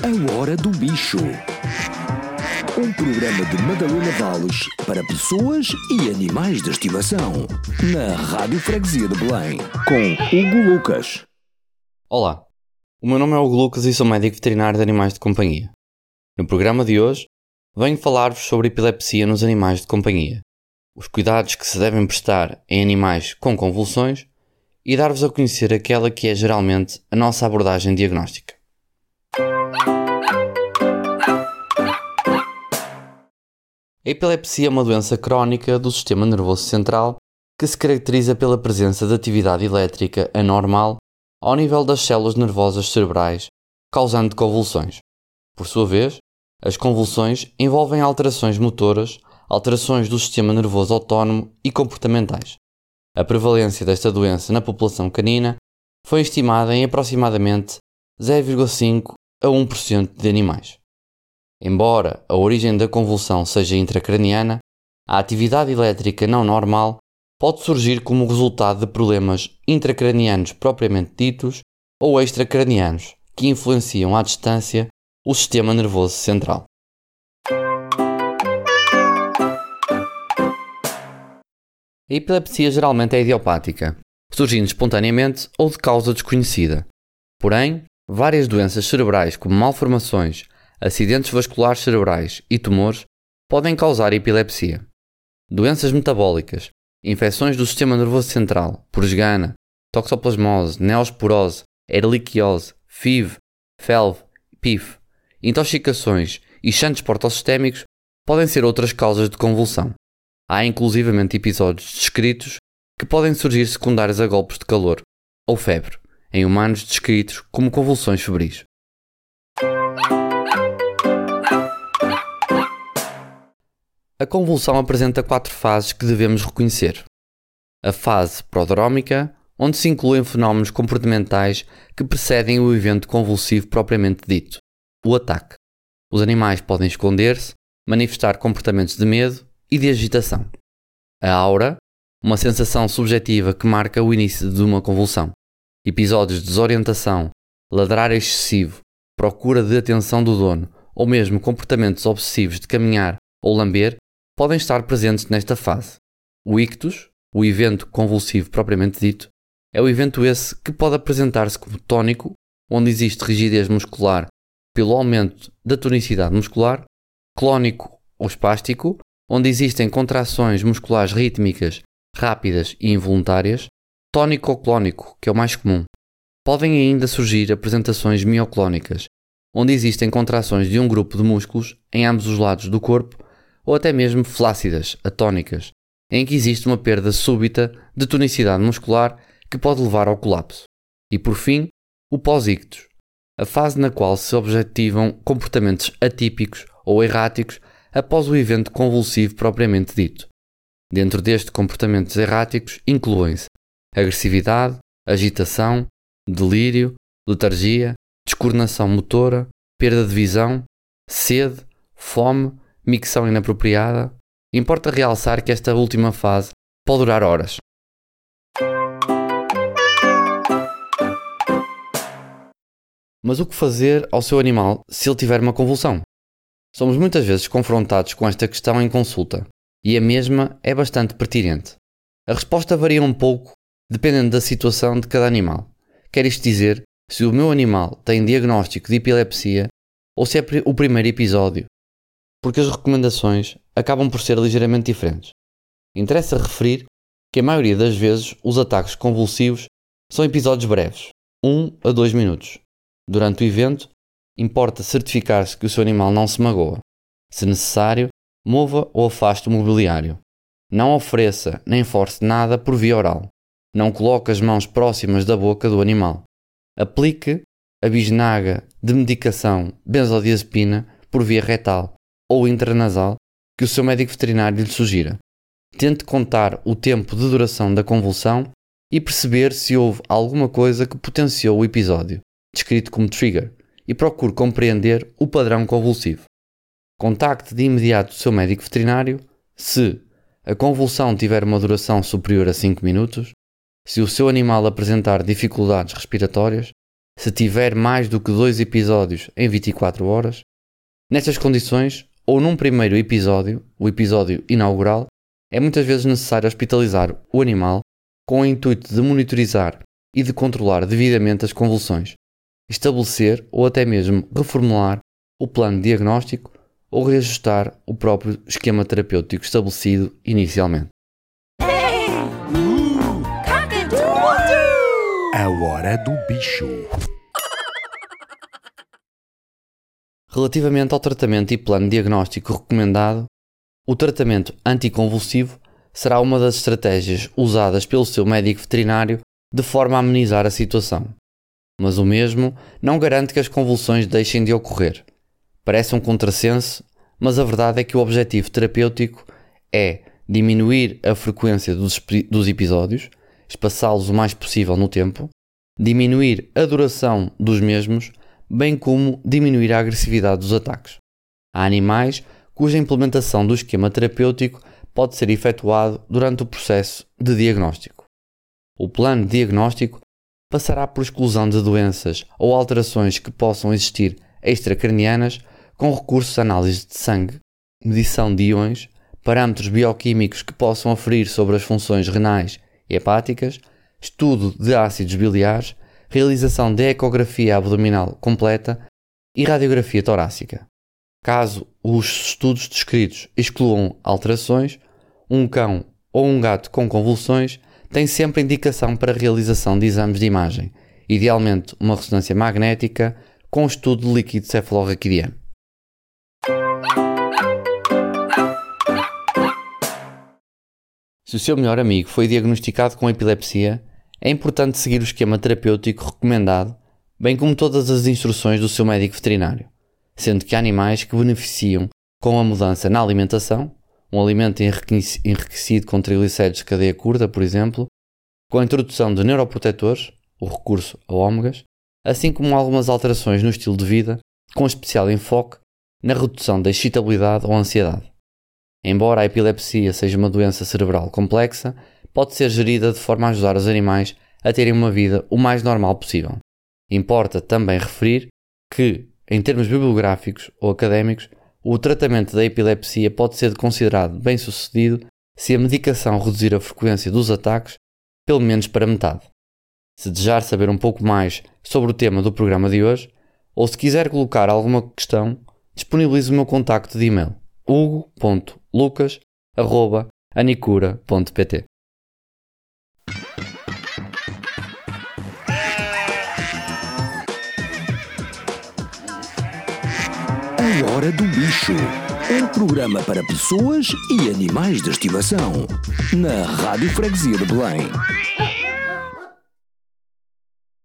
A Hora do Bicho. Um programa de Madalena Valles para pessoas e animais de estimação. Na Rádio Freguesia de Belém. Com Hugo Lucas. Olá, o meu nome é Hugo Lucas e sou médico veterinário de animais de companhia. No programa de hoje, venho falar-vos sobre epilepsia nos animais de companhia, os cuidados que se devem prestar em animais com convulsões e dar-vos a conhecer aquela que é geralmente a nossa abordagem diagnóstica. A epilepsia é uma doença crónica do sistema nervoso central que se caracteriza pela presença de atividade elétrica anormal ao nível das células nervosas cerebrais, causando convulsões. Por sua vez, as convulsões envolvem alterações motoras, alterações do sistema nervoso autónomo e comportamentais. A prevalência desta doença na população canina foi estimada em aproximadamente 0,5 a 1% de animais. Embora a origem da convulsão seja intracraniana, a atividade elétrica não normal pode surgir como resultado de problemas intracranianos propriamente ditos ou extracranianos que influenciam à distância o sistema nervoso central. A epilepsia geralmente é idiopática, surgindo espontaneamente ou de causa desconhecida. Porém, várias doenças cerebrais como malformações, acidentes vasculares cerebrais e tumores podem causar epilepsia. Doenças metabólicas, infecções do sistema nervoso central, purgana, toxoplasmose, neosporose, erliquiose, FIV, FeLV, PIF, intoxicações e xantos portossistémicos podem ser outras causas de convulsão. Há inclusivamente episódios descritos que podem surgir secundários a golpes de calor ou febre, em humanos descritos como convulsões febris. A convulsão apresenta 4 fases que devemos reconhecer. A fase prodrómica, onde se incluem fenómenos comportamentais que precedem o evento convulsivo propriamente dito, o ataque. Os animais podem esconder-se, manifestar comportamentos de medo e de agitação. A aura, uma sensação subjetiva que marca o início de uma convulsão. Episódios de desorientação, ladrar excessivo, procura de atenção do dono ou mesmo comportamentos obsessivos de caminhar ou lamber podem estar presentes nesta fase. O ictus, o evento convulsivo propriamente dito, é o evento esse que pode apresentar-se como tónico, onde existe rigidez muscular pelo aumento da tonicidade muscular, clónico ou espástico, onde existem contrações musculares rítmicas, rápidas e involuntárias, tónico ou clónico, que é o mais comum. Podem ainda surgir apresentações mioclónicas, onde existem contrações de um grupo de músculos em ambos os lados do corpo, ou até mesmo flácidas, atónicas, em que existe uma perda súbita de tonicidade muscular que pode levar ao colapso. E por fim, o pós-ictus, a fase na qual se objetivam comportamentos atípicos ou erráticos após o evento convulsivo propriamente dito. Dentro destes comportamentos erráticos incluem-se agressividade, agitação, delírio, letargia, descoordenação motora, perda de visão, sede, fome, micção inapropriada. Importa realçar que esta última fase pode durar horas. Mas o que fazer ao seu animal se ele tiver uma convulsão? Somos muitas vezes confrontados com esta questão em consulta, e a mesma é bastante pertinente. A resposta varia um pouco dependendo da situação de cada animal. Quer isto dizer, se o meu animal tem diagnóstico de epilepsia ou se é o primeiro episódio, porque as recomendações acabam por ser ligeiramente diferentes. Interessa referir que a maioria das vezes os ataques convulsivos são episódios breves, 1 a 2 minutos. Durante o evento, importa certificar-se que o seu animal não se magoa. Se necessário, mova ou afaste o mobiliário. Não ofereça nem force nada por via oral. Não coloque as mãos próximas da boca do animal. Aplique a bisnaga de medicação benzodiazepina por via retal ou intranasal que o seu médico veterinário lhe sugira. Tente contar o tempo de duração da convulsão e perceber se houve alguma coisa que potenciou o episódio, descrito como trigger, e procure compreender o padrão convulsivo. Contacte de imediato o seu médico veterinário se a convulsão tiver uma duração superior a 5 minutos, se o seu animal apresentar dificuldades respiratórias, se tiver mais do que 2 episódios em 24 horas. Nestas condições, ou num primeiro episódio, o episódio inaugural, é muitas vezes necessário hospitalizar o animal com o intuito de monitorizar e de controlar devidamente as convulsões, estabelecer ou até mesmo reformular o plano de diagnóstico ou reajustar o próprio esquema terapêutico estabelecido inicialmente. A hora do bicho. Relativamente ao tratamento e plano diagnóstico recomendado, o tratamento anticonvulsivo será uma das estratégias usadas pelo seu médico veterinário de forma a amenizar a situação. Mas o mesmo não garante que as convulsões deixem de ocorrer. Parece um contrassenso, mas a verdade é que o objetivo terapêutico é diminuir a frequência dos episódios, espaçá-los o mais possível no tempo, diminuir a duração dos mesmos, bem como diminuir a agressividade dos ataques. Há animais cuja implementação do esquema terapêutico pode ser efetuado durante o processo de diagnóstico. O plano de diagnóstico passará por exclusão de doenças ou alterações que possam existir extracranianas com recurso a análise de sangue, medição de íons, parâmetros bioquímicos que possam aferir sobre as funções renais e hepáticas, estudo de ácidos biliares, realização de ecografia abdominal completa e radiografia torácica. Caso os estudos descritos excluam alterações, um cão ou um gato com convulsões tem sempre indicação para a realização de exames de imagem, idealmente uma ressonância magnética com estudo de líquido cefalorraquidiano. Se o seu melhor amigo foi diagnosticado com epilepsia, é importante seguir o esquema terapêutico recomendado, bem como todas as instruções do seu médico veterinário, sendo que há animais que beneficiam com a mudança na alimentação, um alimento enriquecido com triglicéridos de cadeia curta, por exemplo, com a introdução de neuroprotetores, o recurso a ômegas, assim como algumas alterações no estilo de vida, com especial enfoque na redução da excitabilidade ou ansiedade. Embora a epilepsia seja uma doença cerebral complexa, pode ser gerida de forma a ajudar os animais a terem uma vida o mais normal possível. Importa também referir que, em termos bibliográficos ou académicos, o tratamento da epilepsia pode ser considerado bem-sucedido se a medicação reduzir a frequência dos ataques pelo menos para metade. Se desejar saber um pouco mais sobre o tema do programa de hoje, ou se quiser colocar alguma questão, disponibilizo o meu contacto de e-mail hugo.lucas@anicura.pt. A hora do bicho. Um programa para pessoas e animais de estimação. Na Rádio Freguesia de Belém.